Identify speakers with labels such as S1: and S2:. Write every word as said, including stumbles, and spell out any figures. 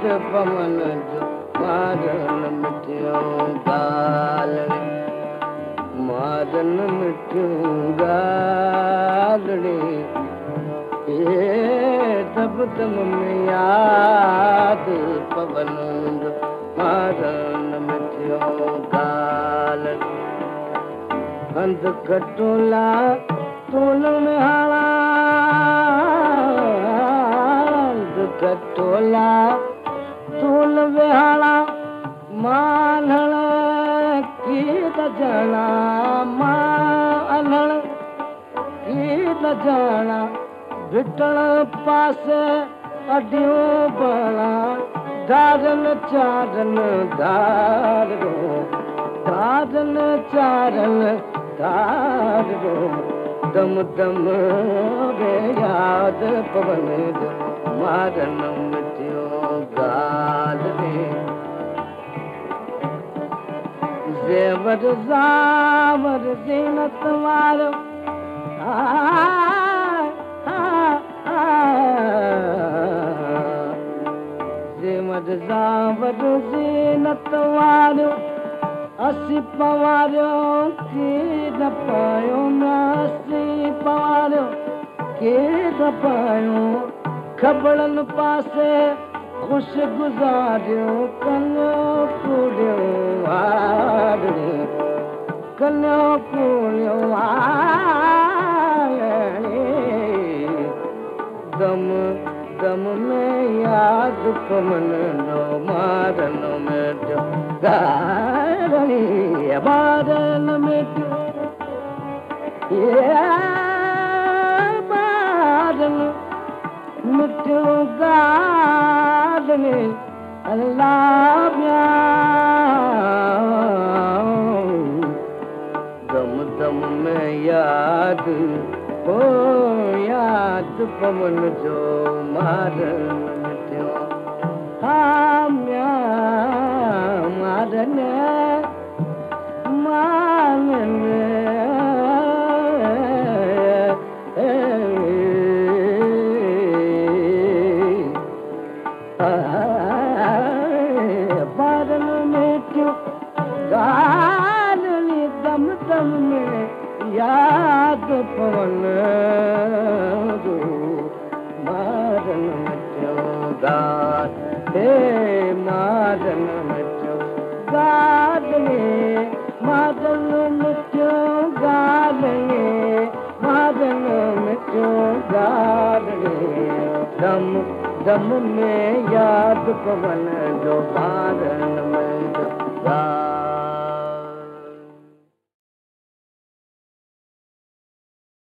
S1: पवन जो मारन मिठियूं ॻाल्हि मारन मिठियूं ॻाल्हि दब दम में यादि पवन जो मारन मिठियूं ॻाल्हि हंध खटोला तोल में हाड़ा खटोला तोल विहाड़ा मानण की त ॼणा मानण की त ॼणा भिटण पासे अडियूं बणा धारन चारन धारो धारन चारन धारो दम दम वे यादि पवन जो मारन मिठियूं ॻाल्हि ज़ेवर ज़ावर ज़ीनत वारो ज़ेवर ज़ावर ज़ीनत वारो असी पवारियो की न पायो न असी पवारियो की न पायो खबड़न पासे खुश गुज़ारियो कन्यो कूड़ियो हारणी कन्यो कूड़ियो हारणी दम दम में यादि पवन जो मारन में जो ॻाल्हि मारन में जो मारन मिठियूं ॻाल्हि अल्लाह दम दम में यादि हो यादि पवन जो मारन मिठियूं हा मारन मारन मारन मिठियूं ॻाल्हि दम दम में यादि पवन जो मारन मिठियूं ॻाल्हि हे मारन मिठियूं ॻाल्हि मारन मिठियूं ॻाल्हि मारन मिठियूं ॻाल्हि दम दम में यादि पवन जो मारन